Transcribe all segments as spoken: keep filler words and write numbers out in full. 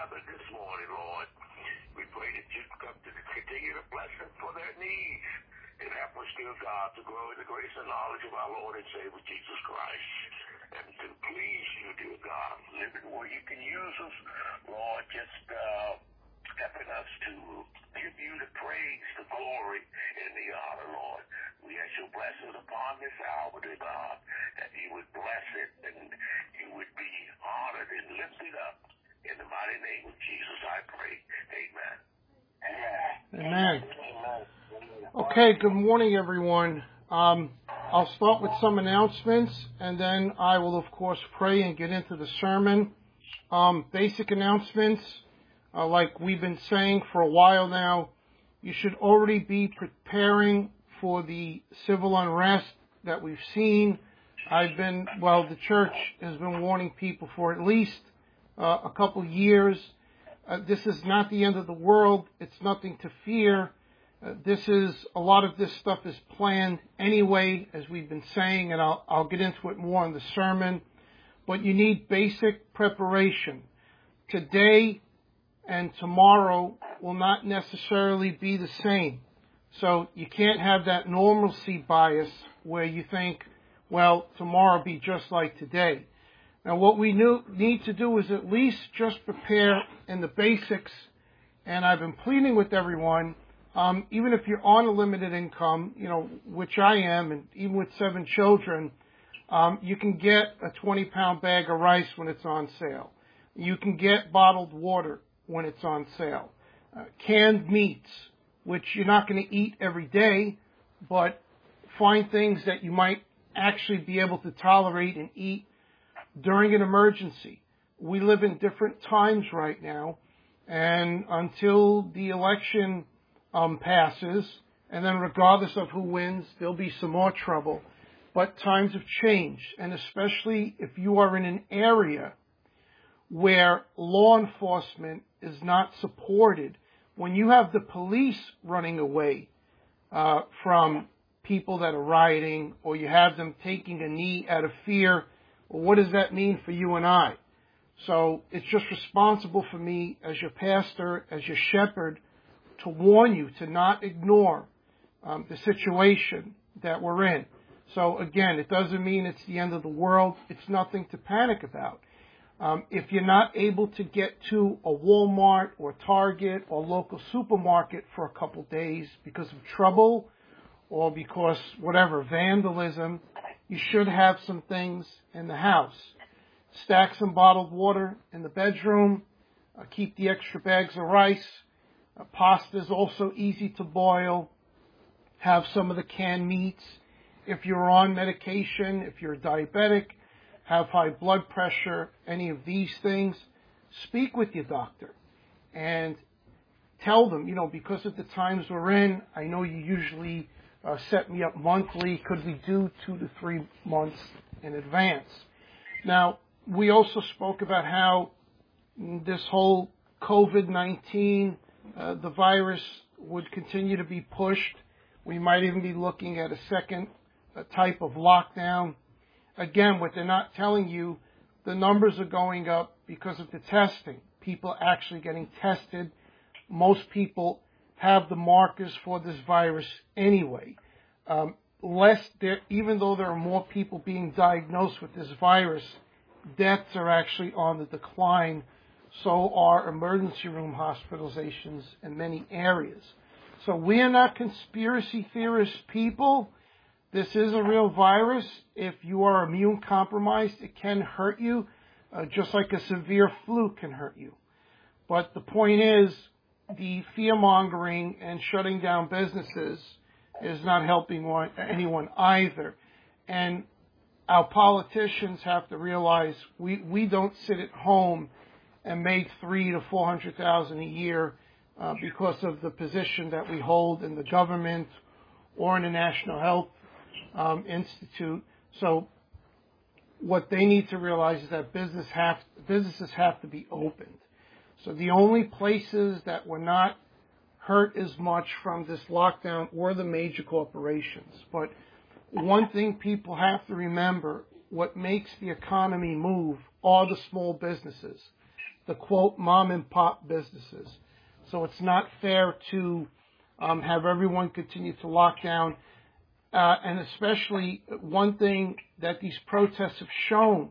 gathered this morning, Lord. We pray that you come to continue to bless them for their needs and help us, dear God, to grow in the grace and knowledge of our Lord and Savior Jesus Christ. And to please you, dear God, living where you can use us, Lord, just uh, helping us to give you the praise, the glory, and the honor, Lord. We ask your blessings upon this hour, dear God, that you would bless it and you would be honored and lifted up. In the mighty name of Jesus, I pray. Amen. Amen. Okay, good morning, everyone. Um, I'll start with some announcements, and then I will, of course, pray and get into the sermon. Um, basic announcements, uh, like we've been saying for a while now, you should already be preparing for the civil unrest that we've seen. I've been, well, the church has been warning people for at least uh, a couple years. Uh, this is not the end of the world. It's nothing to fear. Uh, this is, a lot of this stuff is planned anyway, as we've been saying, and I'll, I'll get into it more in the sermon. But you need basic preparation. Today and tomorrow will not necessarily be the same. So you can't have that normalcy bias where you think, well, tomorrow will be just like today. Now, what we knew, need to do is at least just prepare in the basics. And I've been pleading with everyone, um, even if you're on a limited income, you know, which I am, and even with seven children, um, you can get a twenty pound bag of rice when it's on sale. You can get bottled water when it's on sale. Uh, canned meats, which you're not going to eat every day, but find things that you might actually be able to tolerate and eat during an emergency. We live in different times right now, and until the election um, passes, and then regardless of who wins, there'll be some more trouble. But times have changed, and especially if you are in an area where law enforcement is not supported, when you have the police running away uh, from people that are rioting, or you have them taking a knee out of fear, well, what does that mean for you and I? So it's just responsible for me as your pastor, as your shepherd, to warn you to not ignore um, the situation that we're in. So again, it doesn't mean it's the end of the world. It's nothing to panic about. Um, if you're not able to get to a Walmart or Target or local supermarket for a couple days because of trouble or because whatever, vandalism, you should have some things in the house. Stack some bottled water in the bedroom. Uh, keep the extra bags of rice. Uh, pasta is also easy to boil. Have some of the canned meats. If you're on medication, if you're diabetic, have high blood pressure, any of these things, speak with your doctor and tell them, you know, because of the times we're in, I know you usually uh, set me up monthly. Could we do two to three months in advance? Now, we also spoke about how this whole covid nineteen, uh, the virus would continue to be pushed. We might even be looking at a second uh, type of lockdown. Again, what they're not telling you, the numbers are going up because of the testing. People actually getting tested. Most people have the markers for this virus anyway. Um, less there, even though there are more people being diagnosed with this virus, deaths are actually on the decline. So are emergency room hospitalizations in many areas. So we are not conspiracy theorist people. This is a real virus. If you are immune compromised, it can hurt you, uh, just like a severe flu can hurt you. But the point is, the fear-mongering and shutting down businesses is not helping one, anyone either. And our politicians have to realize we, we don't sit at home and make three to four hundred thousand a year uh, because of the position that we hold in the government or in the National Health um, Institute. So what they need to realize is that business have, businesses have to be opened. So the only places that were not hurt as much from this lockdown were the major corporations. But one thing people have to remember, what makes the economy move are the small businesses. the quote mom and pop businesses. So it's not fair to um, have everyone continue to lock down. Uh, and especially one thing that these protests have shown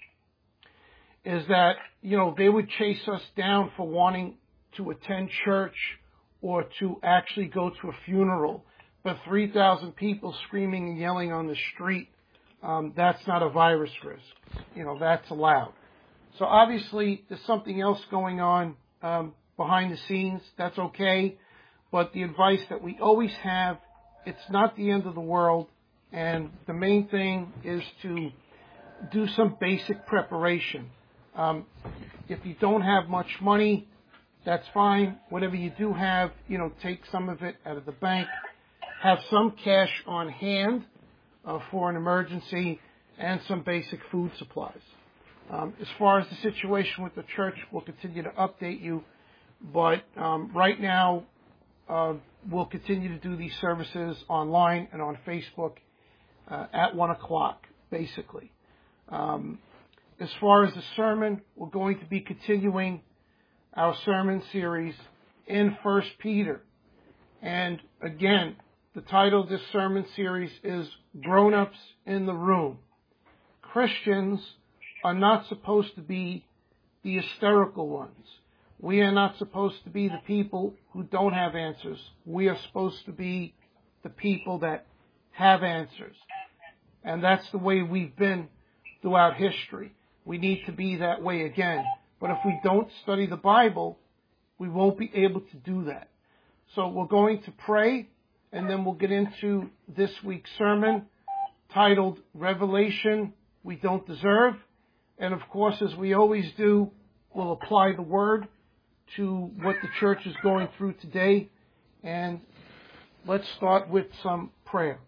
is that, you know, they would chase us down for wanting to attend church or to actually go to a funeral. But three thousand people screaming and yelling on the street, um, that's not a virus risk. You know, that's allowed. So obviously there's something else going on um, behind the scenes. That's okay. But the advice that we always have, it's not the end of the world. And the main thing is to do some basic preparation. Um, if you don't have much money, that's fine. Whatever you do have, you know, take some of it out of the bank. Have some cash on hand uh, for an emergency and some basic food supplies. Um, as far as the situation with the church, we'll continue to update you. But um, right now, uh, we'll continue to do these services online and on Facebook uh, at one o'clock, basically. Um, as far as the sermon, we're going to be continuing our sermon series in First Peter. And again, the title of this sermon series is Grown-Ups in the Room. Christians are not supposed to be the hysterical ones. We are not supposed to be the people who don't have answers. We are supposed to be the people that have answers. And that's the way we've been throughout history. We need to be that way again. But if we don't study the Bible, we won't be able to do that. So we're going to pray, and then we'll get into this week's sermon titled Revelation We Don't Deserve. And of course, as we always do, we'll apply the word to what the church is going through today. And let's start with some prayer.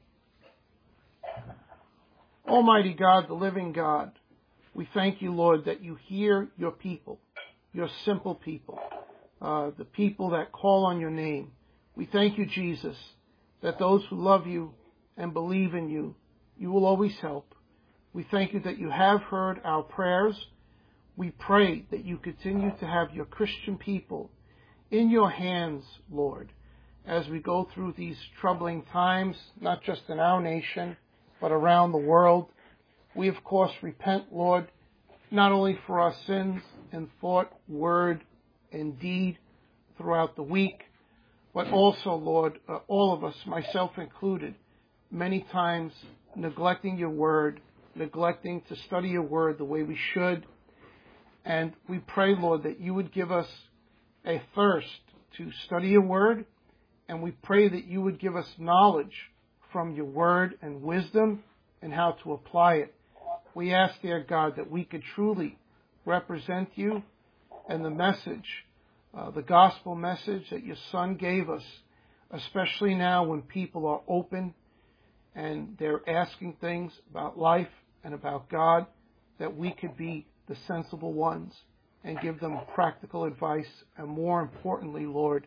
Almighty God, the living God, we thank you, Lord, that you hear your people, your simple people, uh, the people that call on your name. We thank you, Jesus, that those who love you and believe in you, you will always help. We thank you that you have heard our prayers. We pray that you continue to have your Christian people in your hands, Lord, as we go through these troubling times, not just in our nation, but around the world. We, of course, repent, Lord, not only for our sins in thought, word, and deed throughout the week, but also, Lord, uh, all of us, myself included, many times neglecting your word, neglecting to study your word the way we should. And we pray, Lord, that you would give us a thirst to study your word, and we pray that you would give us knowledge from your word and wisdom and how to apply it. We ask, dear God, that we could truly represent you and the message, uh, the gospel message that your Son gave us, especially now when people are open and they're asking things about life and about God, that we could be the sensible ones and give them practical advice, and more importantly, Lord,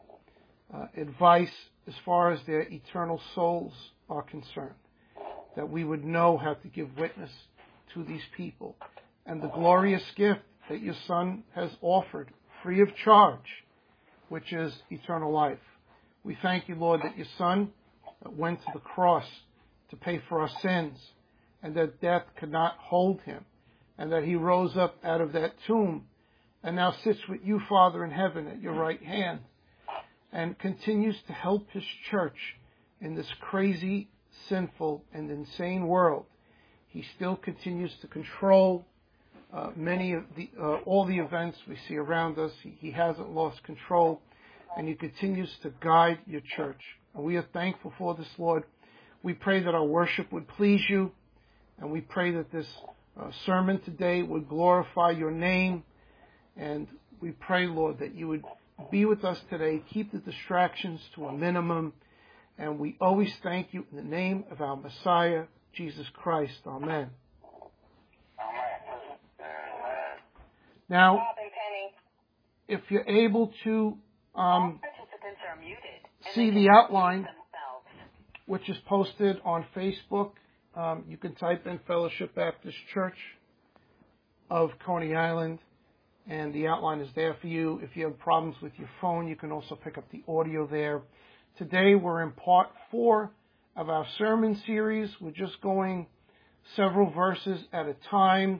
uh, advice as far as their eternal souls are concerned, that we would know how to give witness to these people and the glorious gift that your Son has offered free of charge, which is eternal life. We thank you, Lord, that your Son went to the cross to pay for our sins, and that death could not hold him, and that he rose up out of that tomb and now sits with you, Father, in heaven at your right hand, and continues to help his church in this crazy, sinful, and insane world. He still continues to control uh, many of the, uh, all the events we see around us. He, he hasn't lost control, and he continues to guide your church. And we are thankful for this, Lord. We pray that our worship would please you, and we pray that this uh, sermon today would glorify your name. And we pray, Lord, that you would be with us today, keep the distractions to a minimum, and we always thank you in the name of our Messiah, Jesus Christ. Amen. Now, if you're able to um, see the outline, which is posted on Facebook, um, you can type in Fellowship Baptist Church of Coney Island, and the outline is there for you. If you have problems with your phone, you can also pick up the audio there. Today we're in part four of our sermon series. We're just going several verses at a time.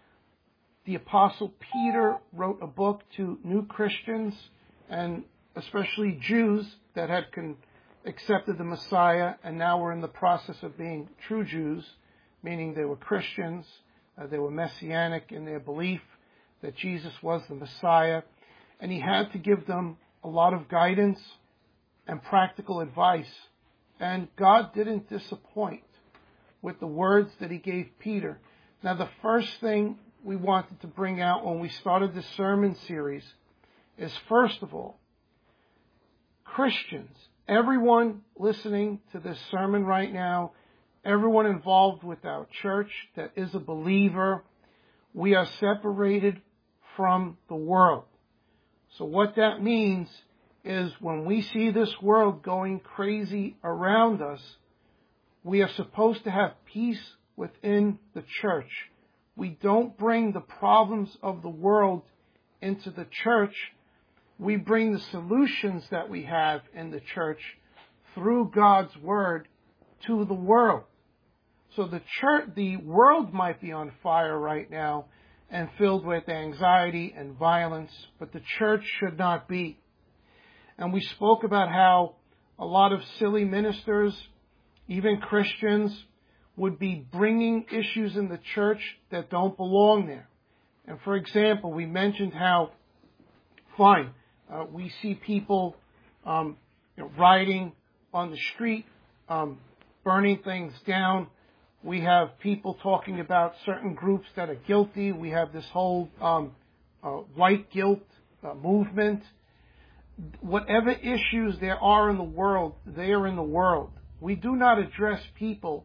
The Apostle Peter wrote a book to new Christians, and especially Jews that had con- accepted the Messiah, and now were in the process of being true Jews, meaning they were Christians, uh, they were messianic in their belief that Jesus was the Messiah, and he had to give them a lot of guidance and practical advice. And God didn't disappoint with the words that he gave Peter. Now, the first thing we wanted to bring out when we started this sermon series is, first of all, Christians, everyone listening to this sermon right now, everyone involved with our church that is a believer, we are separated from the world. So what that means is when we see this world going crazy around us, we are supposed to have peace within the church. We don't bring the problems of the world into the church. We bring the solutions that we have in the church through God's word to the world. So the church, the world might be on fire right now and filled with anxiety and violence, but the church should not be. And we spoke about how a lot of silly ministers, even Christians, would be bringing issues in the church that don't belong there. And for example, we mentioned how, fine, uh, we see people um, you know, rioting on the street, um, burning things down. We have people talking about certain groups that are guilty. We have this whole um, uh, white guilt uh, movement. Whatever issues there are in the world, they are in the world. We do not address people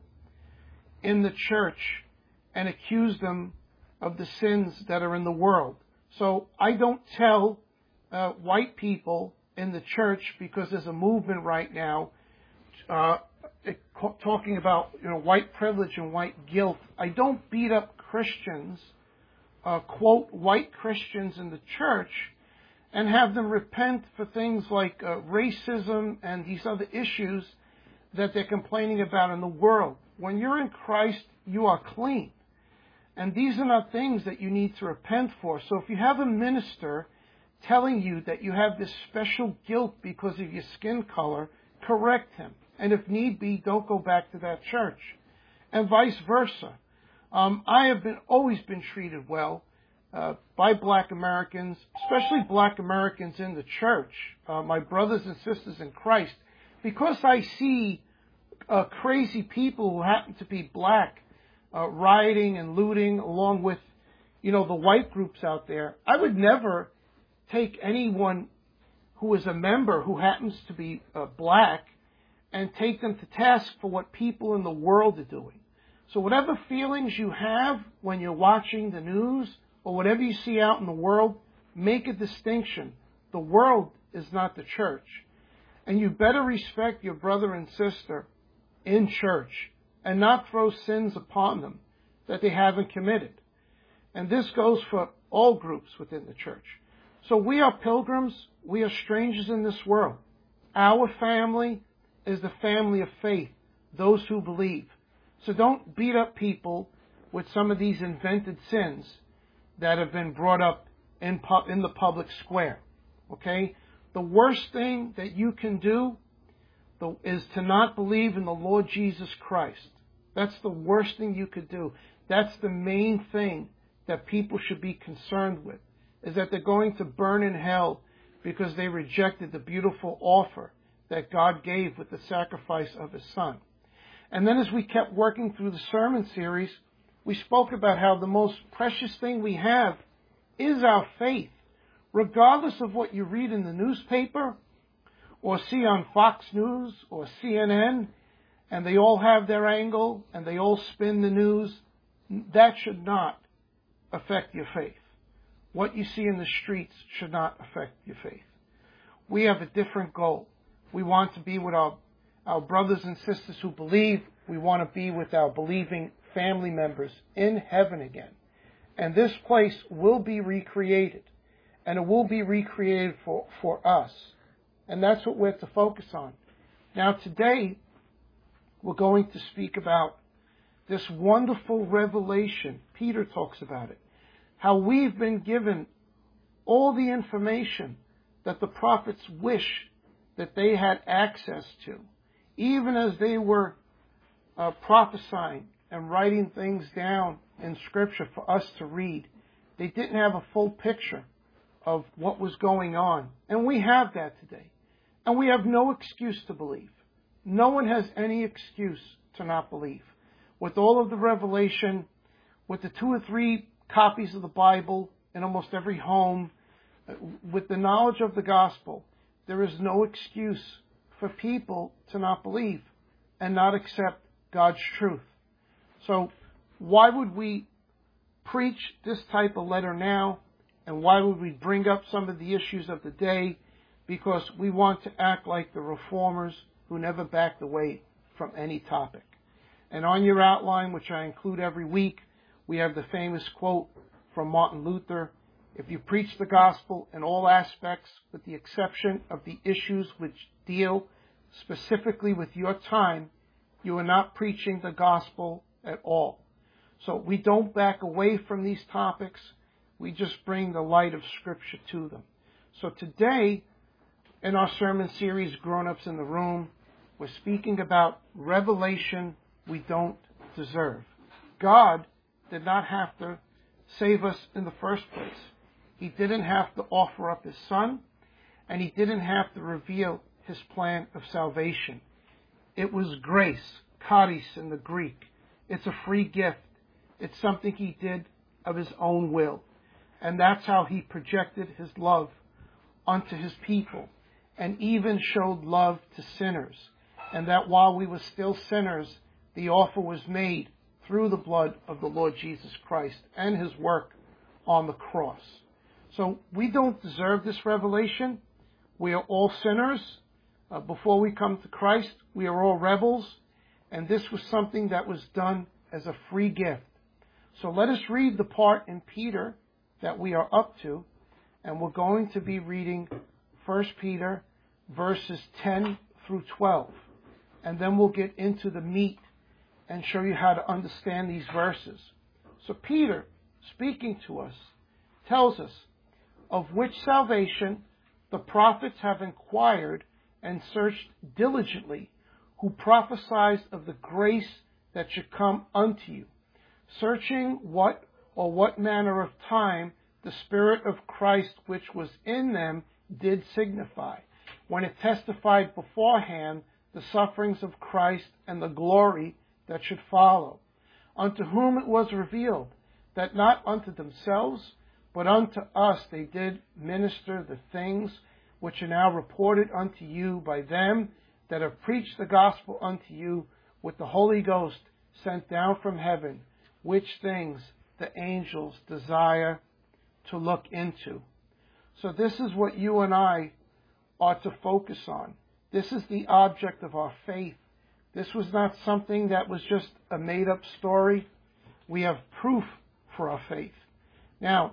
in the church and accuse them of the sins that are in the world. So I don't tell uh, white people in the church, because there's a movement right now uh, talking about you know white privilege and white guilt. I don't beat up Christians, uh, quote, white Christians in the church, and have them repent for things like uh, racism and these other issues that they're complaining about in the world. When you're in Christ, you are clean. And these are not things that you need to repent for. So if you have a minister telling you that you have this special guilt because of your skin color, correct him. And if need be, don't go back to that church. And vice versa. Um, I have been always been treated well uh, by black Americans, especially black Americans in the church, uh, my brothers and sisters in Christ, because I see Uh, crazy people who happen to be black, uh, rioting and looting along with, you know, the white groups out there. I would never take anyone who is a member who happens to be uh, black and take them to task for what people in the world are doing. So whatever feelings you have when you're watching the news or whatever you see out in the world, make a distinction. The world is not the church. And you better respect your brother and sister in church and not throw sins upon them that they haven't committed. And this goes for all groups within the church. So we are pilgrims. We are strangers in this world. Our family is the family of faith, those who believe. So don't beat up people with some of these invented sins that have been brought up in, pu- in the public square. Okay? The worst thing that you can do is to not believe in the Lord Jesus Christ. That's the worst thing you could do. That's the main thing that people should be concerned with, is that they're going to burn in hell because they rejected the beautiful offer that God gave with the sacrifice of His Son. And then as we kept working through the sermon series, we spoke about how the most precious thing we have is our faith. Regardless of what you read in the newspaper or see on Fox News or C N N, and they all have their angle and they all spin the news, that should not affect your faith. What you see in the streets should not affect your faith. We have a different goal. We want to be with our, our brothers and sisters who believe. We want to be with our believing family members in heaven again. And this place will be recreated. And it will be recreated for, for us. And that's what we're to focus on. Now today, we're going to speak about this wonderful revelation. Peter talks about it. How we've been given all the information that the prophets wish that they had access to. Even as they were uh, prophesying and writing things down in Scripture for us to read, they didn't have a full picture of what was going on. And we have that today. And we have no excuse to believe. No one has any excuse to not believe. With all of the revelation, with the two or three copies of the Bible in almost every home, with the knowledge of the gospel, there is no excuse for people to not believe and not accept God's truth. So why would we preach this type of letter now? And why would we bring up some of the issues of the day? Because we want to act like the reformers who never backed away from any topic. And on your outline, which I include every week, we have the famous quote from Martin Luther: "If you preach the gospel in all aspects, with the exception of the issues which deal specifically with your time, you are not preaching the gospel at all." So we don't back away from these topics. We just bring the light of Scripture to them. So today, in our sermon series, Grown Ups in the Room, we're speaking about revelation we don't deserve. God did not have to save us in the first place. He didn't have to offer up His Son, and He didn't have to reveal His plan of salvation. It was grace, charis in the Greek. It's a free gift. It's something He did of His own will. And that's how He projected His love unto His people, and even showed love to sinners. And that while we were still sinners, the offer was made through the blood of the Lord Jesus Christ and His work on the cross. So we don't deserve this revelation. We are all sinners. Uh, before we come to Christ, we are all rebels. And this was something that was done as a free gift. So let us read the part in Peter that we are up to. And we're going to be reading First Peter verses ten through twelve. And then we'll get into the meat and show you how to understand these verses. So Peter, speaking to us, tells us, "Of which salvation the prophets have inquired and searched diligently, who prophesied of the grace that should come unto you, searching what or what manner of time the Spirit of Christ which was in them did signify, when it testified beforehand the sufferings of Christ and the glory that should follow, unto whom it was revealed that not unto themselves, but unto us they did minister the things which are now reported unto you by them that have preached the gospel unto you with the Holy Ghost sent down from heaven, which things the angels desire to look into." So this is what you and I are to focus on. This is the object of our faith. This was not something that was just a made-up story. We have proof for our faith. Now,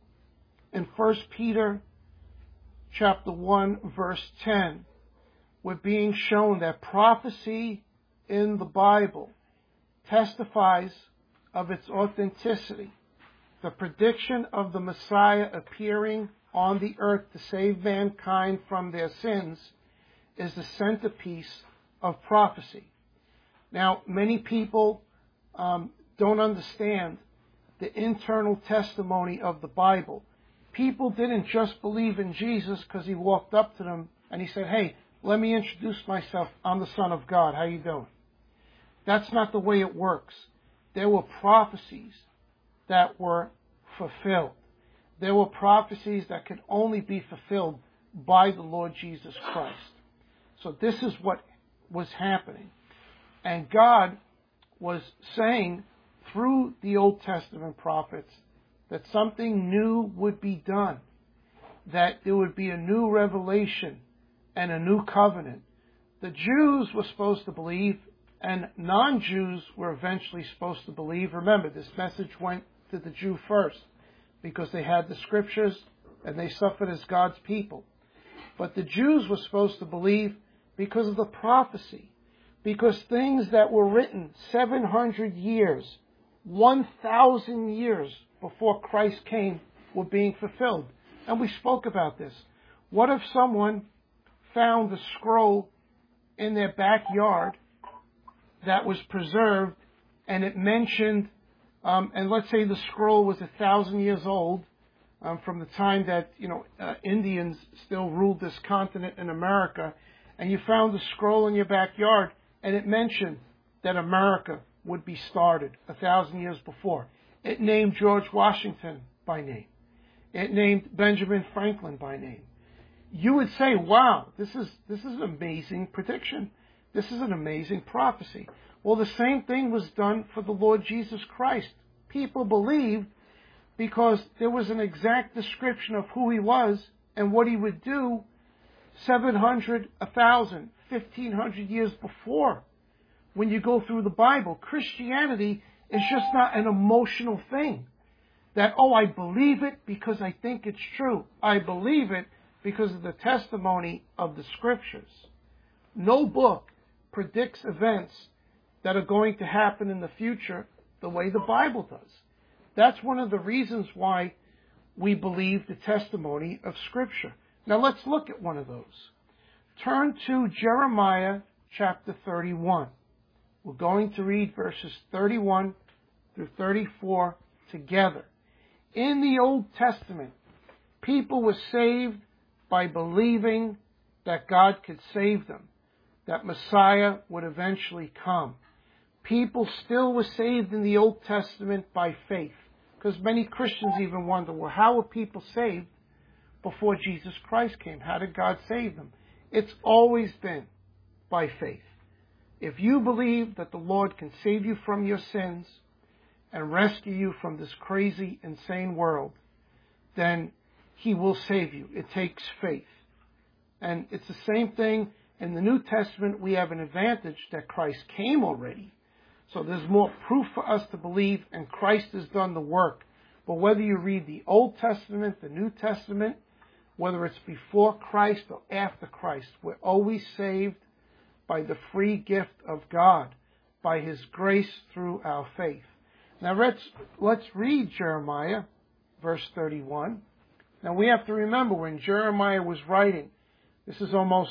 in First Peter chapter one, verse ten, we're being shown that prophecy in the Bible testifies of its authenticity. The prediction of the Messiah appearing on the earth to save mankind from their sins is the centerpiece of prophecy. Now, many people um, don't understand the internal testimony of the Bible. People didn't just believe in Jesus because He walked up to them and He said, "Hey, let me introduce myself. I'm the Son of God. How you doing?" That's not the way it works. There were prophecies that were fulfilled. There were prophecies that could only be fulfilled by the Lord Jesus Christ. So this is what was happening. And God was saying through the Old Testament prophets that something new would be done, that there would be a new revelation and a new covenant. The Jews were supposed to believe, and non-Jews were eventually supposed to believe. Remember, this message went to the Jew first, because they had the scriptures and they suffered as God's people. But the Jews were supposed to believe because of the prophecy, because things that were written seven hundred years, one thousand years before Christ came were being fulfilled. And we spoke about this. What if someone found a scroll in their backyard that was preserved, and it mentioned, um, and let's say the scroll was a thousand years old, um, from the time that, you know, uh, Indians still ruled this continent in America, and you found a scroll in your backyard, and it mentioned that America would be started a thousand years before. It named George Washington by name. It named Benjamin Franklin by name. You would say, wow, this is, this is an amazing prediction. This is an amazing prophecy. Well, the same thing was done for the Lord Jesus Christ. People believed because there was an exact description of who he was and what he would do seven hundred, one thousand, fifteen hundred years before. When you go through the Bible, Christianity is just not an emotional thing. That, oh, I believe it because I think it's true. I believe it because of the testimony of the Scriptures. No book predicts events that are going to happen in the future the way the Bible does. That's one of the reasons why we believe the testimony of Scripture. Now let's look at one of those. Turn to Jeremiah chapter thirty-one. We're going to read verses thirty-one through thirty-four together. In the Old Testament, people were saved by believing that God could save them, that Messiah would eventually come. People still were saved in the Old Testament by faith, because many Christians even wonder, well, how were people saved before Jesus Christ came? How did God save them? It's always been by faith. If you believe that the Lord can save you from your sins and rescue you from this crazy, insane world, then He will save you. It takes faith. And it's the same thing in the New Testament. We have an advantage that Christ came already. So there's more proof for us to believe, and Christ has done the work. But whether you read the Old Testament, the New Testament, whether it's before Christ or after Christ, we're always saved by the free gift of God, by His grace through our faith. Now let's, let's read Jeremiah, verse thirty-one. Now we have to remember when Jeremiah was writing, this is almost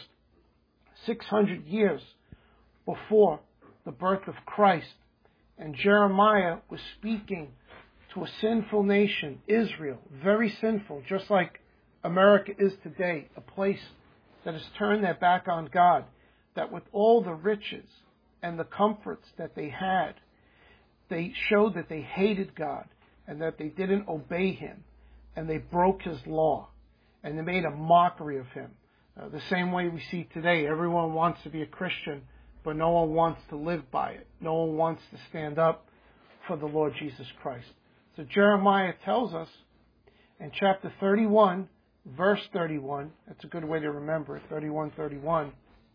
six hundred years before the birth of Christ. And Jeremiah was speaking to a sinful nation, Israel, very sinful, just like America is today, a place that has turned their back on God, that with all the riches and the comforts that they had, they showed that they hated God and that they didn't obey Him, and they broke His law, and they made a mockery of Him. Uh, the same way we see today, everyone wants to be a Christian, but no one wants to live by it. No one wants to stand up for the Lord Jesus Christ. So Jeremiah tells us in chapter thirty-one, verse thirty-one, that's a good way to remember it, thirty-one thirty-one.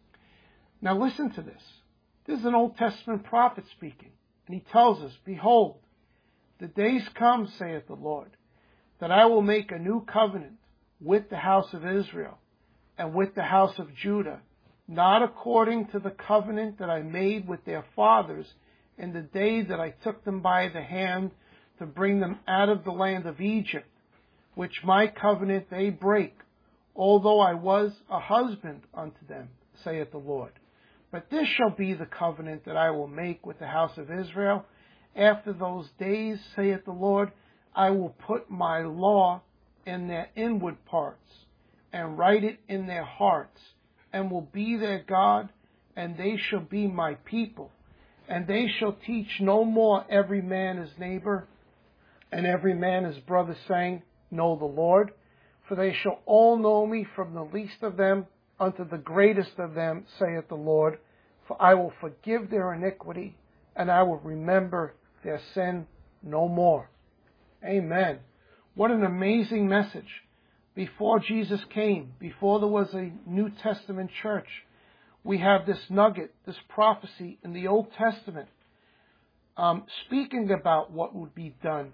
Now listen to this. This is an Old Testament prophet speaking. And he tells us, behold, the days come, saith the Lord, that I will make a new covenant with the house of Israel and with the house of Judah, not according to the covenant that I made with their fathers in the day that I took them by the hand to bring them out of the land of Egypt, which my covenant they break, although I was a husband unto them, saith the Lord. But this shall be the covenant that I will make with the house of Israel. After those days, saith the Lord, I will put my law in their inward parts, and write it in their hearts, and will be their God, and they shall be my people. And they shall teach no more every man his neighbor, and every man his brother, saying, Know the Lord. For they shall all know me, from the least of them unto the greatest of them, saith the Lord. For I will forgive their iniquity, and I will remember their sin no more. Amen. What an amazing message. Before Jesus came, before there was a New Testament church, we have this nugget, this prophecy in the Old Testament, um, speaking about what would be done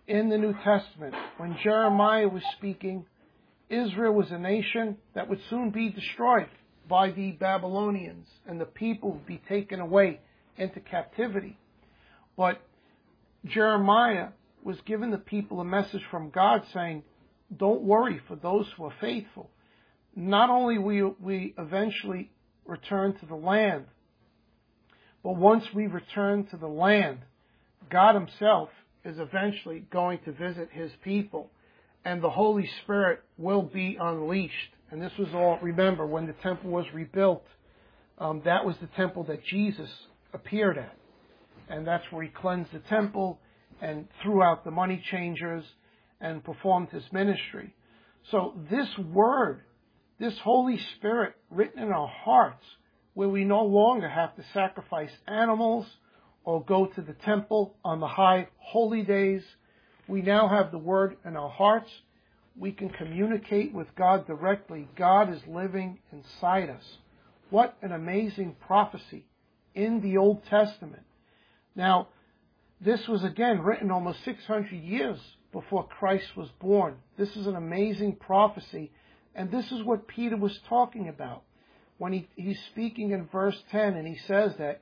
in the New Testament, when Jeremiah was speaking, Israel was a nation that would soon be destroyed by the Babylonians, and the people would be taken away into captivity. But Jeremiah was giving the people a message from God saying, don't worry for those who are faithful. Not only will we eventually return to the land, but once we return to the land, God himself is eventually going to visit his people, and the Holy Spirit will be unleashed. And this was all, remember, when the temple was rebuilt, um, that was the temple that Jesus appeared at. And that's where he cleansed the temple and threw out the money changers and performed his ministry. So this word, this Holy Spirit written in our hearts, where we no longer have to sacrifice animals or go to the temple on the high holy days, we now have the word in our hearts. We can communicate with God directly. God is living inside us. What an amazing prophecy in the Old Testament. Now, this was again written almost six hundred years before Christ was born. This is an amazing prophecy, and this is what Peter was talking about when he, he's speaking in verse ten, and he says that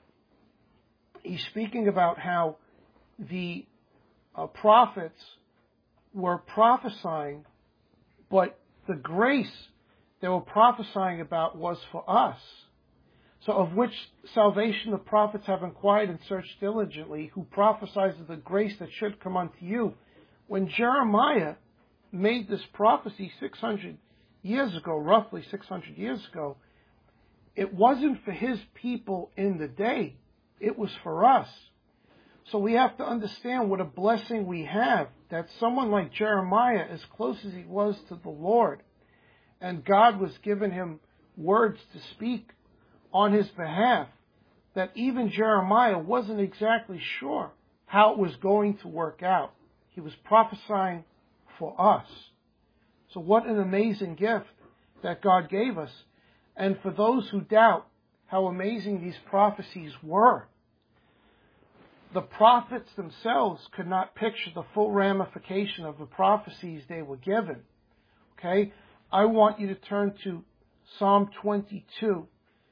he's speaking about how the uh, prophets were prophesying, but the grace they were prophesying about was for us. So of which salvation the prophets have inquired and searched diligently, who prophesies of the grace that should come unto you. When Jeremiah made this prophecy six hundred years ago, roughly six hundred years ago, it wasn't for his people in the day. It was for us. So we have to understand what a blessing we have, that someone like Jeremiah, as close as he was to the Lord, and God was giving him words to speak on his behalf, that even Jeremiah wasn't exactly sure how it was going to work out. He was prophesying for us. So what an amazing gift that God gave us. And for those who doubt how amazing these prophecies were, the prophets themselves could not picture the full ramification of the prophecies they were given. Okay? I want you to turn to Psalm twenty-two,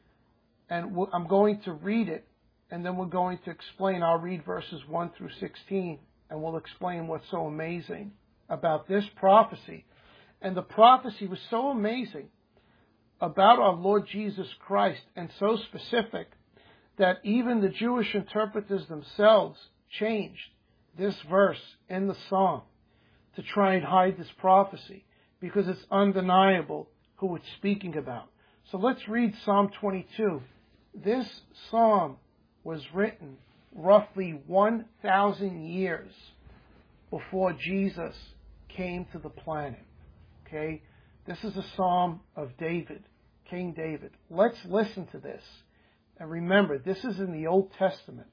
and I'm going to read it, and then we're going to explain. I'll read verses one through sixteen, and we'll explain what's so amazing about this prophecy. And the prophecy was so amazing about our Lord Jesus Christ, and so specific, that even the Jewish interpreters themselves changed this verse in the psalm to try and hide this prophecy, because it's undeniable who it's speaking about. So let's read Psalm twenty-two. This psalm was written roughly one thousand years before Jesus came to the planet. Okay? This is a psalm of David, King David. Let's listen to this. And remember, this is in the Old Testament.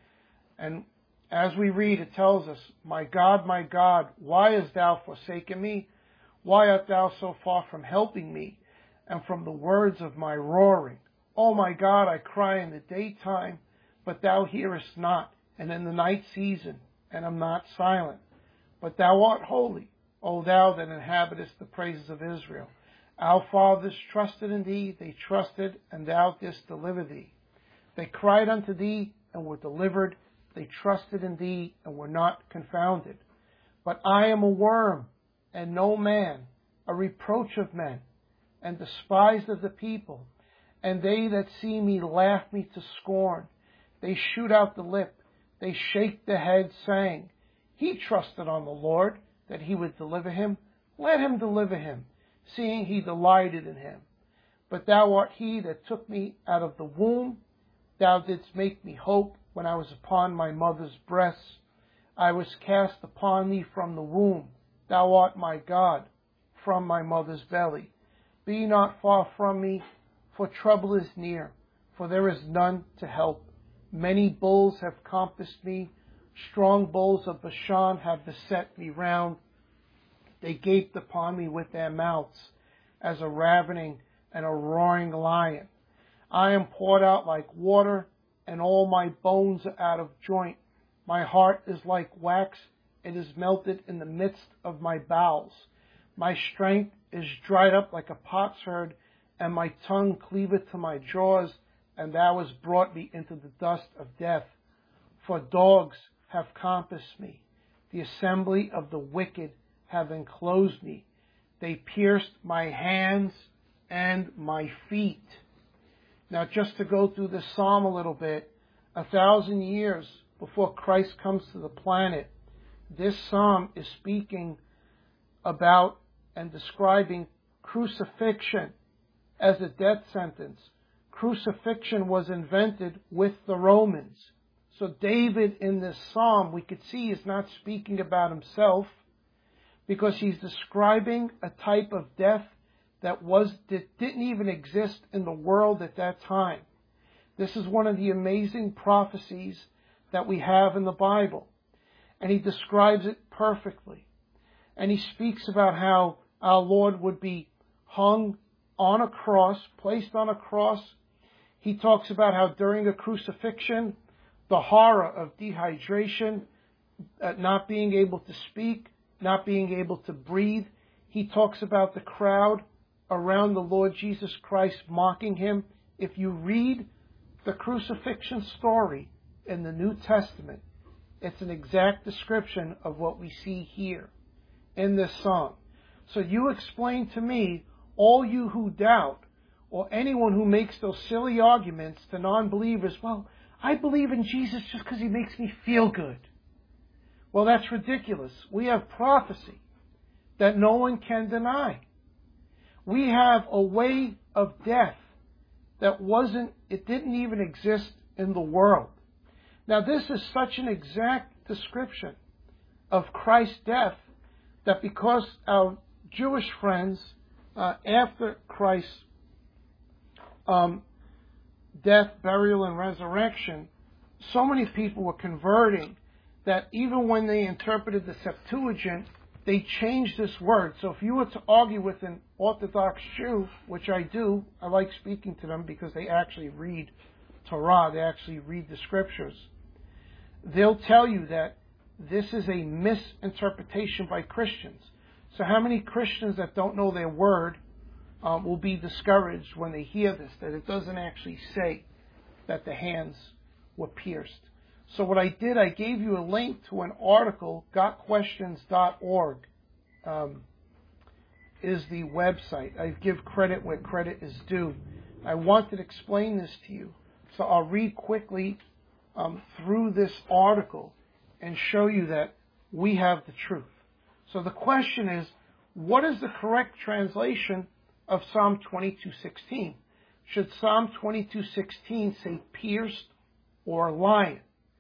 And as we read, it tells us, "My God, my God, why hast thou forsaken me? Why art thou so far from helping me, and from the words of my roaring? O my God, I cry in the daytime, but thou hearest not, and in the night season, and am not silent. But thou art holy, O thou that inhabitest the praises of Israel. Our fathers trusted in thee, they trusted, and thou didst deliver thee. They cried unto thee, and were delivered. They trusted in thee, and were not confounded. But I am a worm, and no man, a reproach of men, and despised of the people. And they that see me laugh me to scorn. They shoot out the lip, they shake the head, saying, He trusted on the Lord, that he would deliver him. Let him deliver him, seeing he delighted in him. But thou art he that took me out of the womb. Thou didst make me hope when I was upon my mother's breasts. I was cast upon thee from the womb. Thou art my God, from my mother's belly. Be not far from me, for trouble is near, for there is none to help. Many bulls have compassed me, strong bulls of Bashan have beset me round. They gaped upon me with their mouths, as a ravening and a roaring lion. I am poured out like water, and all my bones are out of joint. My heart is like wax it is melted in the midst of my bowels. My strength is dried up like a potsherd, and my tongue cleaveth to my jaws, and thou hast brought me into the dust of death. For dogs have compassed me. The assembly of the wicked have enclosed me. They pierced my hands and my feet. Now, just to go through this psalm a little bit, a thousand years before Christ comes to the planet, this psalm is speaking about and describing crucifixion as a death sentence. Crucifixion was invented with the Romans. So David in this psalm, we could see, is not speaking about himself, because he's describing a type of death that was that didn't even exist in the world at that time. This is one of the amazing prophecies that we have in the Bible. And he describes it perfectly. And he speaks about how our Lord would be hung on a cross, placed on a cross. He talks about how during the crucifixion, the horror of dehydration, uh, not being able to speak, not being able to breathe. He talks about the crowd around the Lord Jesus Christ mocking him. If you read the crucifixion story in the New Testament, it's an exact description of what we see here in this psalm. So you explain to me, all you who doubt, or anyone who makes those silly arguments to non-believers, well, I believe in Jesus just because he makes me feel good. Well, that's ridiculous. We have prophecy that no one can deny. We have a way of death that wasn't, it didn't even exist in the world. Now, this is such an exact description of Christ's death that because our Jewish friends, uh, after Christ's um, death, burial, and resurrection, so many people were converting that even when they interpreted the Septuagint, they changed this word. So if you were to argue with an Orthodox Jew, which I do, I like speaking to them because they actually read Torah, they actually read the Scriptures, they'll tell you that this is a misinterpretation by Christians. So how many Christians that don't know their word um, will be discouraged when they hear this, that it doesn't actually say that the hands were pierced. So what I did, I gave you a link to an article, got questions dot org um, is the website. I give credit where credit is due. I wanted to explain this to you. So I'll read quickly um, through this article and show you that we have the truth. So the question is, what is the correct translation of Psalm twenty-two sixteen? Should Psalm twenty-two sixteen say pierced or lion?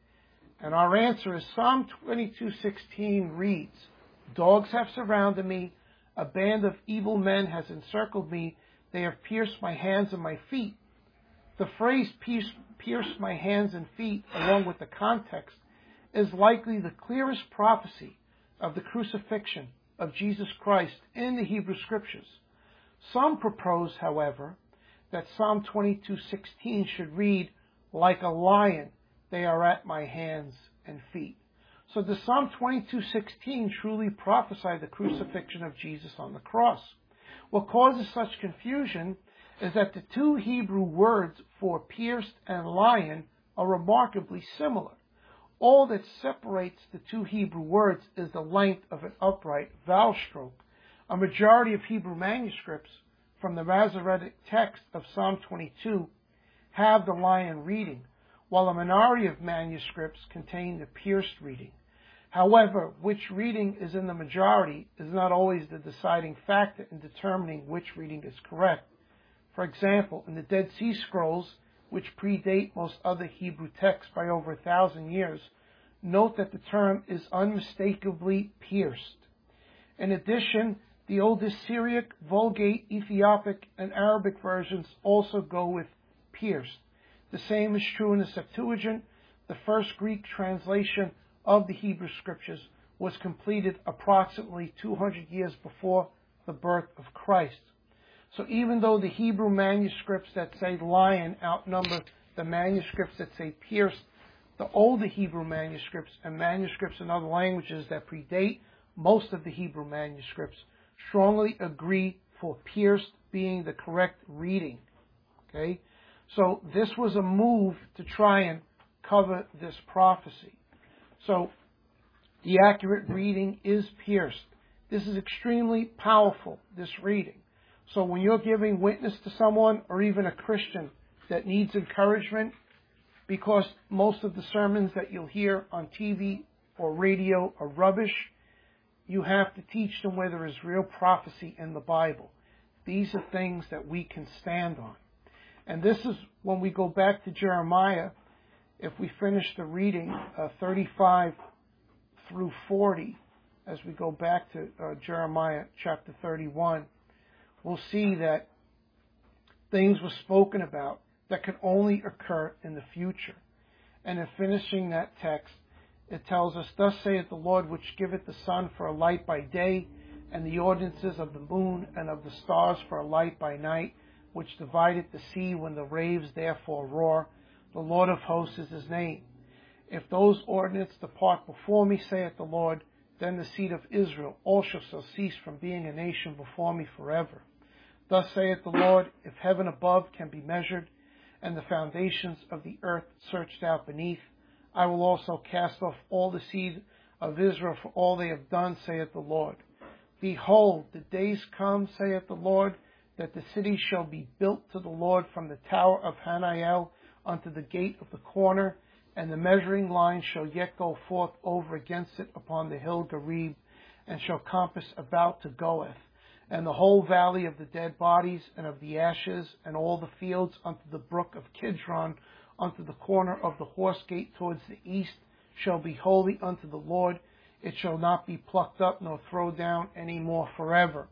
And our answer is Psalm twenty-two sixteen reads, dogs have surrounded me, a band of evil men has encircled me, they have pierced my hands and my feet. The phrase pierce, pierced my hands and feet, along with the context, is likely the clearest prophecy of the crucifixion of Jesus Christ in the Hebrew Scriptures. Some propose, however, that Psalm twenty-two sixteen should read, like a lion, they are at my hands and feet. So does Psalm twenty-two sixteen truly prophesy the crucifixion of Jesus on the cross? What causes such confusion is that the two Hebrew words for pierced and lion are remarkably similar. All that separates the two Hebrew words is the length of an upright vowel stroke. A majority of Hebrew manuscripts from the Masoretic text of Psalm twenty-two have the lion reading, while a minority of manuscripts contain the pierced reading. However, which reading is in the majority is not always the deciding factor in determining which reading is correct. For example, in the Dead Sea Scrolls, which predate most other Hebrew texts by over a thousand years, note that the term is unmistakably pierced. In addition, the oldest Syriac, Vulgate, Ethiopic, and Arabic versions also go with pierced. The same is true in the Septuagint. The first Greek translation of the Hebrew Scriptures was completed approximately two hundred years before the birth of Christ. So even though the Hebrew manuscripts that say lion outnumber the manuscripts that say pierced the older Hebrew manuscripts and manuscripts in other languages that predate most of the Hebrew manuscripts strongly agree for pierced being the correct reading. Okay? So this was a move to try and cover this prophecy. So the accurate reading is pierced. This is extremely powerful, this reading. So when you're giving witness to someone or even a Christian that needs encouragement, because most of the sermons that you'll hear on T V or radio are rubbish, you have to teach them where there is real prophecy in the Bible. These are things that we can stand on. And this is when we go back to Jeremiah, if we finish the reading, uh, thirty-five through forty, as we go back to uh, Jeremiah chapter thirty-one, we'll see that things were spoken about that can only occur in the future. And in finishing that text, it tells us, Thus saith the Lord, which giveth the sun for a light by day, and the ordinances of the moon and of the stars for a light by night, which divideth the sea when the waves therefore roar. The Lord of hosts is his name. If those ordinances depart before me, saith the Lord, then the seed of Israel also shall cease from being a nation before me forever. Thus saith the Lord, if heaven above can be measured, and the foundations of the earth searched out beneath, I will also cast off all the seed of Israel for all they have done, saith the Lord. Behold, the days come, saith the Lord, that the city shall be built to the Lord from the tower of Hanael unto the gate of the corner, and the measuring line shall yet go forth over against it upon the hill Gareb, and shall compass about to Goeth, and the whole valley of the dead bodies and of the ashes, and all the fields unto the brook of Kidron, unto the corner of the horse gate towards the east, shall be holy unto the Lord. It shall not be plucked up nor thrown down any more forever.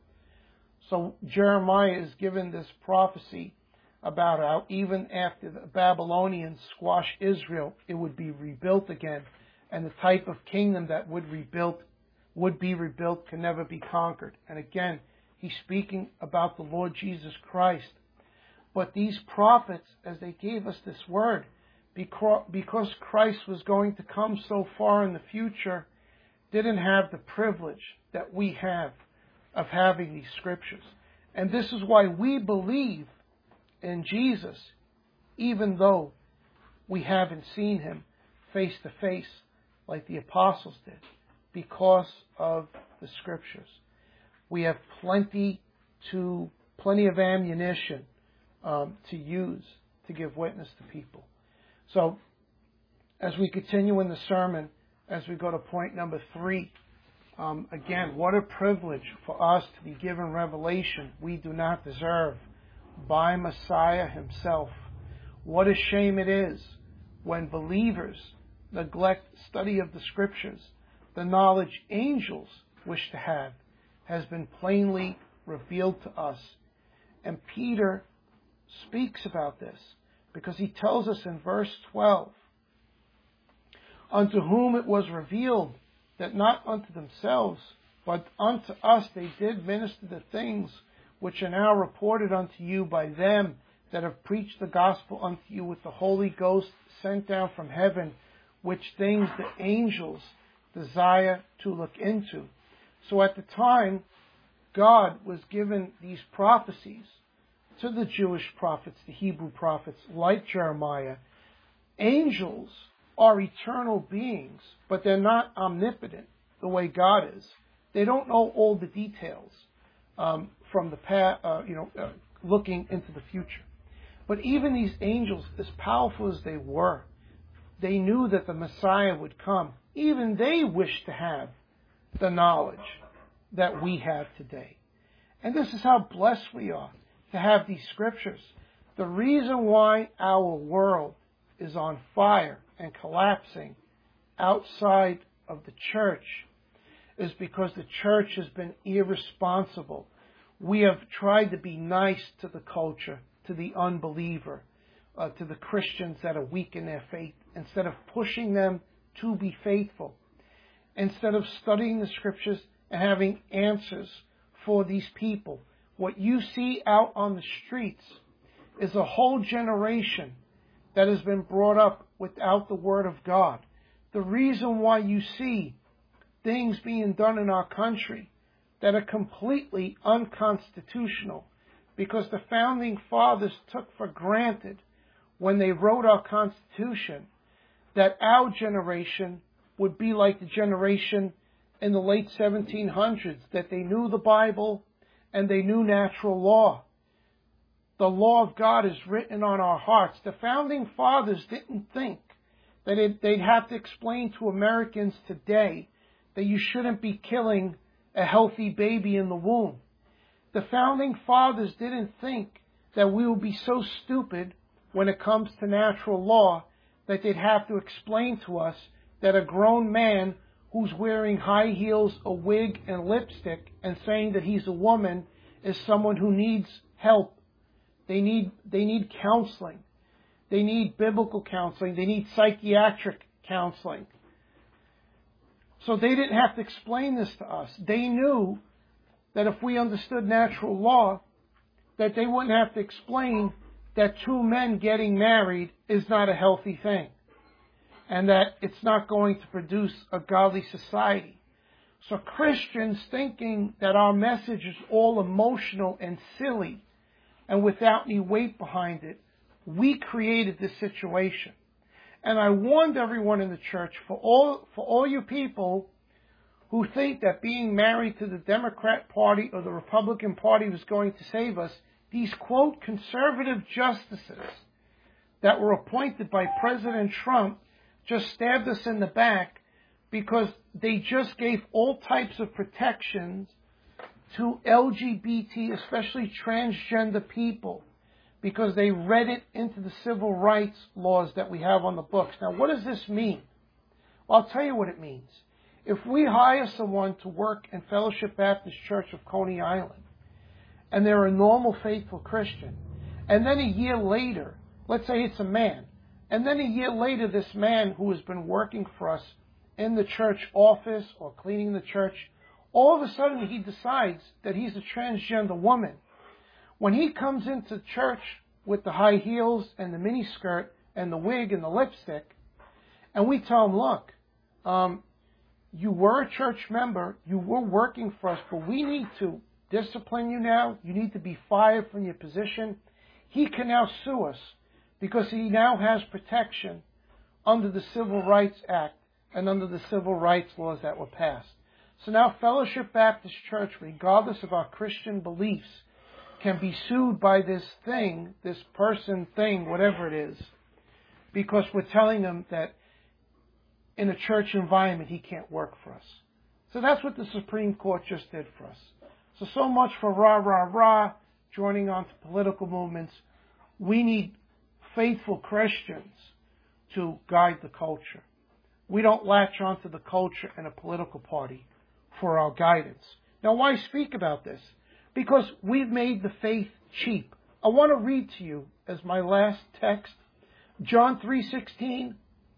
So Jeremiah is given this prophecy about how even after the Babylonians squashed Israel, it would be rebuilt again, and the type of kingdom that would rebuilt would be rebuilt can never be conquered. And again, he's speaking about the Lord Jesus Christ. But these prophets, as they gave us this word, because Christ was going to come so far in the future, didn't have the privilege that we have of having these scriptures. And this is why we believe in Jesus, even though we haven't seen him face to face like the apostles did, because of the scriptures. We have plenty to plenty of ammunition um, to use to give witness to people. So, as we continue in the sermon, as we go to point number three, um, again, what a privilege for us to be given revelation we do not deserve by Messiah himself. What a shame it is when believers neglect study of the scriptures. The knowledge angels wish to have has been plainly revealed to us. And Peter speaks about this because he tells us in verse twelve, unto whom it was revealed that not unto themselves, but unto us they did minister the things which are now reported unto you by them that have preached the gospel unto you with the Holy Ghost sent down from heaven, which things the angels desire to look into. So at the time, God was given these prophecies to the Jewish prophets, the Hebrew prophets, like Jeremiah. Angels are eternal beings, but they're not omnipotent the way God is. They don't know all the details um, from the past, uh, you know, uh, looking into the future. But even these angels, as powerful as they were, they knew that the Messiah would come. Even they wished to have the knowledge that we have today. And this is how blessed we are to have these scriptures. The reason why our world is on fire and collapsing outside of the church is because the church has been irresponsible. We have tried to be nice to the culture, to the unbeliever, uh, to the Christians that are weak in their faith, instead of pushing them to be faithful, instead of studying the scriptures and having answers for these people. What you see out on the streets is a whole generation that has been brought up without the Word of God. The reason why you see things being done in our country that are completely unconstitutional, because the Founding Fathers took for granted when they wrote our Constitution that our generation would be like the generation in the late seventeen hundreds, that they knew the Bible and they knew natural law. The law of God is written on our hearts. The Founding Fathers didn't think that it, they'd have to explain to Americans today that you shouldn't be killing a healthy baby in the womb. The Founding Fathers didn't think that we would be so stupid when it comes to natural law that they'd have to explain to us that a grown man who's wearing high heels, a wig, and lipstick and saying that he's a woman is someone who needs help. They need, they need counseling. They need biblical counseling. They need psychiatric counseling. So they didn't have to explain this to us. They knew that if we understood natural law, that they wouldn't have to explain that two men getting married is not a healthy thing, and that it's not going to produce a godly society. So Christians thinking that our message is all emotional and silly and without any weight behind it, we created this situation. And I warned everyone in the church, for all, for all you people who think that being married to the Democrat Party or the Republican Party was going to save us, these, quote, conservative justices that were appointed by President Trump just stabbed us in the back because they just gave all types of protections to L G B T, especially transgender people, because they read it into the civil rights laws that we have on the books. Now, what does this mean? Well, I'll tell you what it means. If we hire someone to work in Fellowship Baptist Church of Coney Island, and they're a normal, faithful Christian, and then a year later, let's say it's a man, and then a year later this man who has been working for us in the church office or cleaning the church, all of a sudden he decides that he's a transgender woman. When he comes into church with the high heels and the miniskirt and the wig and the lipstick, and we tell him, look, um, you were a church member, you were working for us, but we need to discipline you now. You need to be fired from your position. He can now sue us because he now has protection under the Civil Rights Act and under the civil rights laws that were passed. So now Fellowship Baptist Church, regardless of our Christian beliefs, can be sued by this thing, this person, thing, whatever it is, because we're telling them that in a church environment he can't work for us. So that's what the Supreme Court just did for us. So, so much for rah, rah, rah, joining on to political movements. We need faithful Christians to guide the culture. We don't latch onto the culture and a political party for our guidance. Now, why speak about this? Because we've made the faith cheap. I want to read to you as my last text, John three sixteen.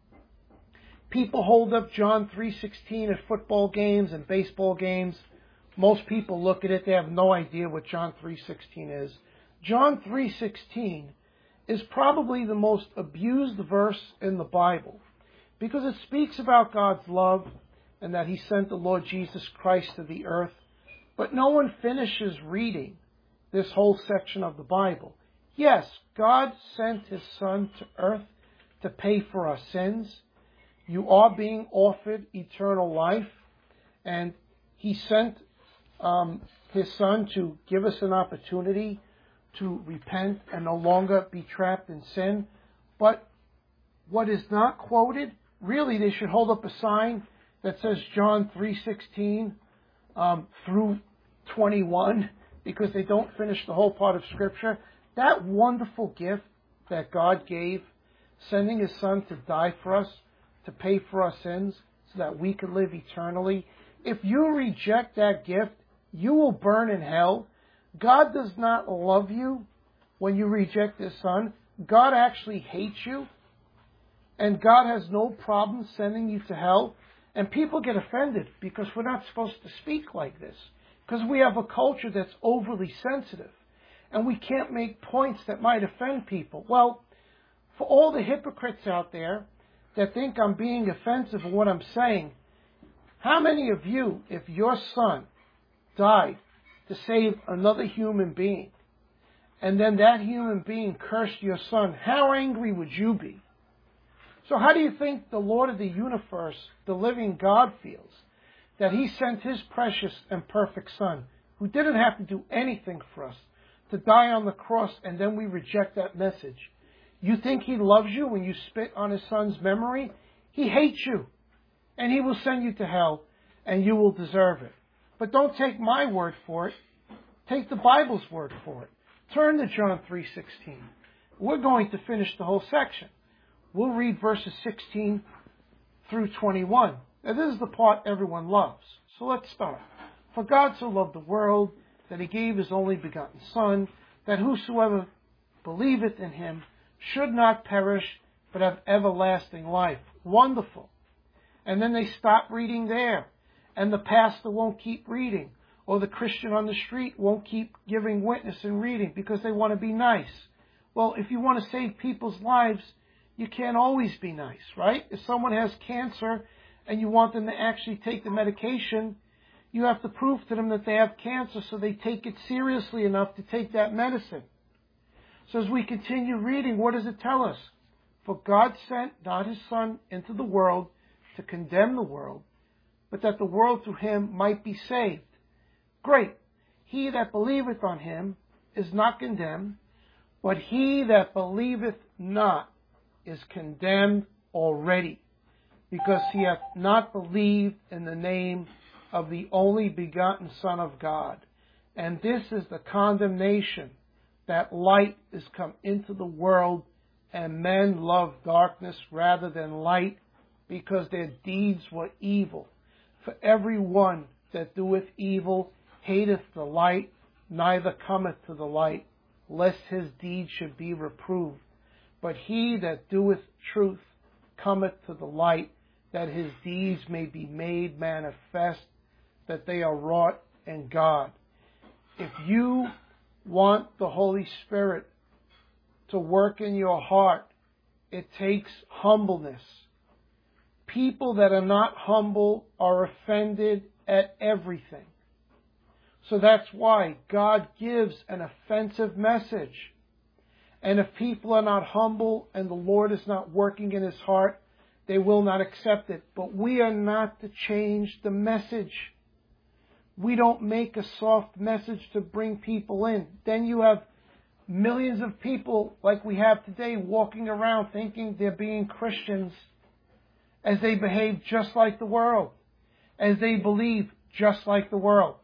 People hold up John three sixteen at football games and baseball games. Most people look at it, they have no idea what John three sixteen is. John three sixteen is probably the most abused verse in the Bible because it speaks about God's love and that He sent the Lord Jesus Christ to the earth. But no one finishes reading this whole section of the Bible. Yes, God sent His Son to earth to pay for our sins. You are being offered eternal life, and He sent um, His Son to give us an opportunity to repent and no longer be trapped in sin. But what is not quoted, really they should hold up a sign that says John three sixteen um, through twenty-one, because they don't finish the whole part of Scripture. That wonderful gift that God gave, sending His Son to die for us, to pay for our sins, so that we could live eternally. If you reject that gift, you will burn in hell. God does not love you when you reject His Son. God actually hates you. And God has no problem sending you to hell. And people get offended because we're not supposed to speak like this. Because we have a culture that's overly sensitive. And we can't make points that might offend people. Well, For all the hypocrites out there that think I'm being offensive in what I'm saying, how many of you, if your son died to save another human being, and then that human being cursed your son, how angry would you be? So how do you think the Lord of the universe, the living God, feels that He sent His precious and perfect Son, who didn't have to do anything for us, to die on the cross, and then we reject that message? You think He loves you when you spit on His Son's memory? He hates you, and He will send you to hell, and you will deserve it. But don't take my word for it. Take the Bible's word for it. Turn to John three sixteen. We're going to finish the whole section. We'll read verses sixteen through twenty-one. Now, this is the part everyone loves. So let's start. For God so loved the world that He gave His only begotten Son, that whosoever believeth in Him should not perish, but have everlasting life. Wonderful. And then they stop reading there. And the pastor won't keep reading. Or the Christian on the street won't keep giving witness and reading because they want to be nice. Well, if you want to save people's lives, you can't always be nice, right? If someone has cancer and you want them to actually take the medication, you have to prove to them that they have cancer so they take it seriously enough to take that medicine. So as we continue reading, what does it tell us? For God sent not His Son into the world to condemn the world, but that the world through Him might be saved. Great. He that believeth on Him is not condemned, but he that believeth not is condemned already, because he hath not believed in the name of the only begotten Son of God. And this is the condemnation, that light is come into the world, and men love darkness rather than light, because their deeds were evil. For every one that doeth evil hateth the light, neither cometh to the light, lest his deeds should be reproved. But he that doeth truth cometh to the light, that his deeds may be made manifest, that they are wrought in God. If you want the Holy Spirit to work in your heart, it takes humbleness. People that are not humble are offended at everything. So that's why God gives an offensive message. And if people are not humble and the Lord is not working in His heart, they will not accept it. But we are not to change the message. We don't make a soft message to bring people in. Then you have millions of people like we have today walking around thinking they're being Christians, as they behave just like the world, as they believe just like the world.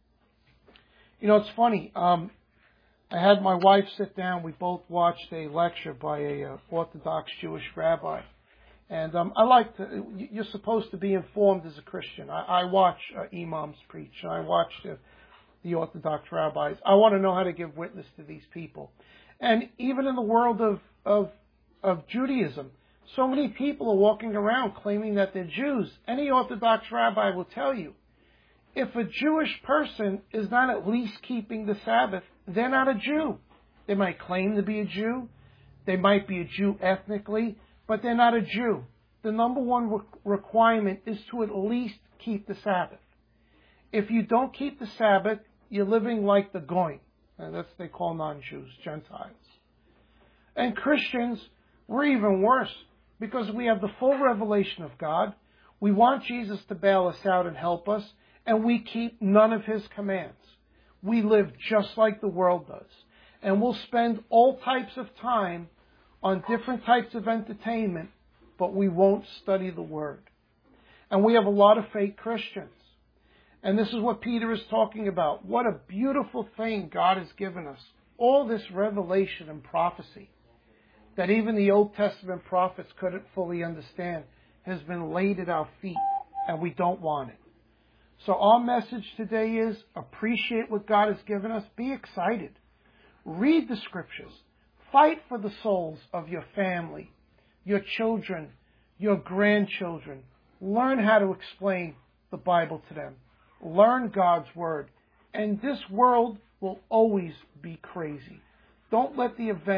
You know, it's funny. Um, I had my wife sit down. We both watched a lecture by a uh, Orthodox Jewish rabbi. And um, I like to, you're supposed to be informed as a Christian. I, I watch uh, imams preach, and I watch uh, the Orthodox rabbis. I want to know how to give witness to these people. And even in the world of, of, of Judaism, so many people are walking around claiming that they're Jews. Any Orthodox rabbi will tell you, if a Jewish person is not at least keeping the Sabbath, they're not a Jew. They might claim to be a Jew. They might be a Jew ethnically, but they're not a Jew. The number one re- requirement is to at least keep the Sabbath. If you don't keep the Sabbath, you're living like the Goyim. And that's what they call non-Jews, Gentiles. And Christians, we're even worse, because we have the full revelation of God. We want Jesus to bail us out and help us, and we keep none of His commands. We live just like the world does. And we'll spend all types of time on different types of entertainment, but we won't study the Word. And we have a lot of fake Christians. And this is what Peter is talking about. What a beautiful thing God has given us. All this revelation and prophecy that even the Old Testament prophets couldn't fully understand has been laid at our feet, and we don't want it. So our message today is appreciate what God has given us. Be excited. Read the Scriptures. Fight for the souls of your family, your children, your grandchildren. Learn how to explain the Bible to them. Learn God's Word. And this world will always be crazy. Don't let the events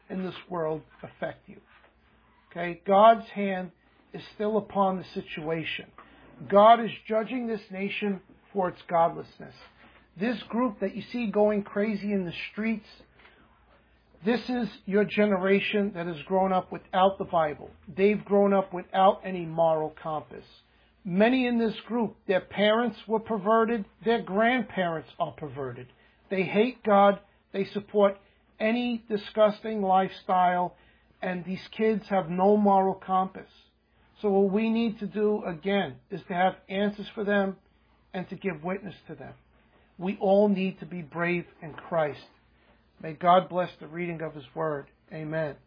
in this world affect you. Okay? God's hand is still upon the situation. God is judging this nation for its godlessness. This group that you see going crazy in the streets, this is your generation that has grown up without the Bible. They've grown up without any moral compass. Many in this group, their parents were perverted, their grandparents are perverted. They hate God, they support any disgusting lifestyle, and these kids have no moral compass. So what we need to do, again, is to have answers for them and to give witness to them. We all need to be brave in Christ. May God bless the reading of His Word. Amen.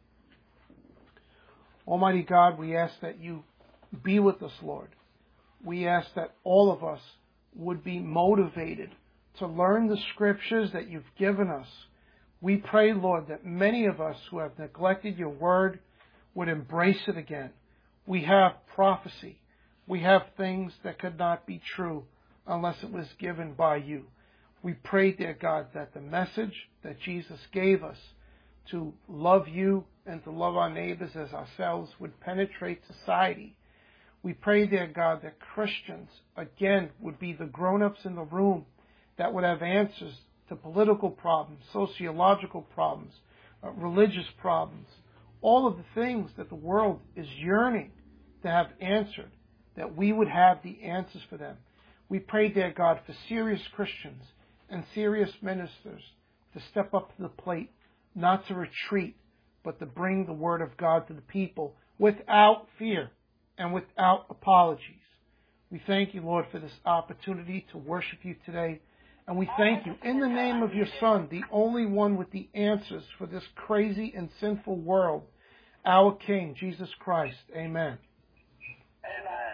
Almighty God, we ask that You be with us, Lord. We ask that all of us would be motivated to learn the Scriptures that You've given us. We pray, Lord, that many of us who have neglected Your Word would embrace it again. We have prophecy. We have things that could not be true unless it was given by You. We pray, dear God, that the message that Jesus gave us to love You and to love our neighbors as ourselves would penetrate society. We pray, dear God, that Christians, again, would be the grown-ups in the room that would have answers to political problems, sociological problems, uh, religious problems, all of the things that the world is yearning to have answered, that we would have the answers for them. We pray, dear God, for serious Christians and serious ministers to step up to the plate, not to retreat, but to bring the Word of God to the people without fear and without apologies. We thank You, Lord, for this opportunity to worship You today. And we thank You in the name of Your Son, the only one with the answers for this crazy and sinful world, our King, Jesus Christ. Amen. Amen.